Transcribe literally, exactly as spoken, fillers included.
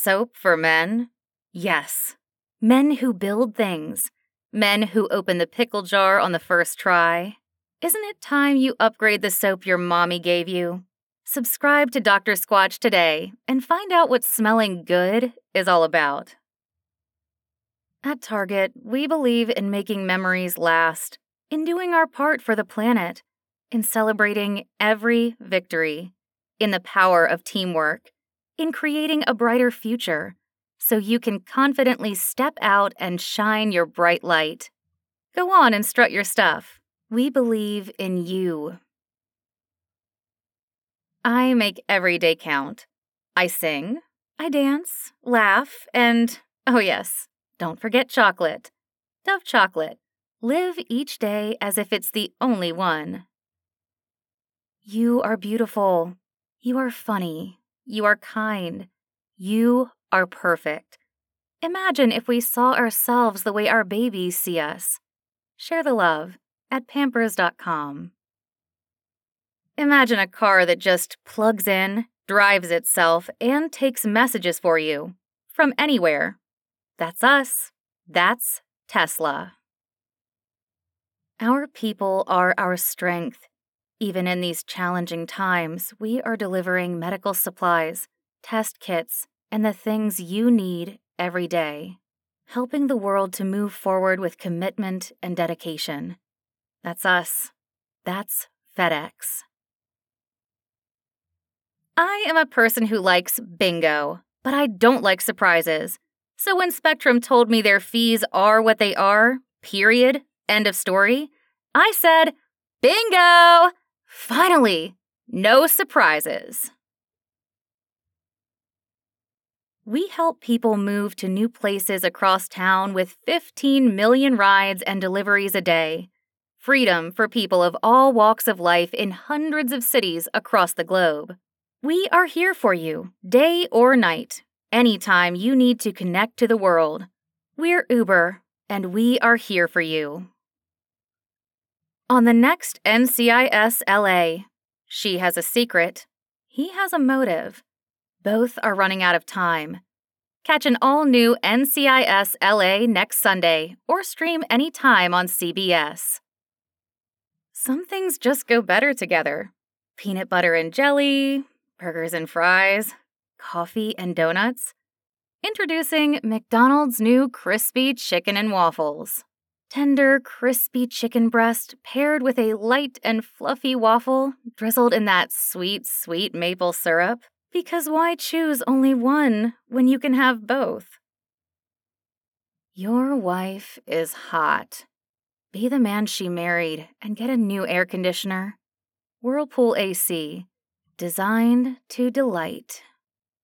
soap for men? Yes. Men who build things. Men who open the pickle jar on the first try. Isn't it time you upgrade the soap your mommy gave you? Subscribe to Doctor Squatch today and find out what smelling good is all about. At Target, we believe in making memories last, in doing our part for the planet, in celebrating every victory, in the power of teamwork, in creating a brighter future, so you can confidently step out and shine your bright light. Go on and strut your stuff. We believe in you. I make every day count. I sing, I dance, laugh, and, oh yes, don't forget chocolate. Dove Chocolate. Live each day as if it's the only one. You are beautiful. You are funny. You are kind. You are perfect. Imagine if we saw ourselves the way our babies see us. Share the love at pampers dot com. Imagine a car that just plugs in, drives itself, and takes messages for you from anywhere. That's us. That's Tesla. Our people are our strength. Even in these challenging times, we are delivering medical supplies, test kits, and the things you need every day, helping the world to move forward with commitment and dedication. That's us. That's FedEx. I am a person who likes bingo, but I don't like surprises. So when Spectrum told me their fees are what they are, period, end of story, I said, bingo! Finally, no surprises. We help people move to new places across town with fifteen million rides and deliveries a day. Freedom for people of all walks of life in hundreds of cities across the globe. We are here for you, day or night, anytime you need to connect to the world. We're Uber, and we are here for you. On the next N C I S L A, she has a secret, he has a motive. Both are running out of time. Catch an all-new N C I S L A next Sunday or stream anytime on C B S. Some things just go better together. Peanut butter and jelly, burgers and fries, coffee and donuts. Introducing McDonald's new crispy chicken and waffles. Tender, crispy chicken breast paired with a light and fluffy waffle drizzled in that sweet, sweet maple syrup. Because why choose only one when you can have both? Your wife is hot. Be the man she married and get a new air conditioner. Whirlpool A C. Designed to delight.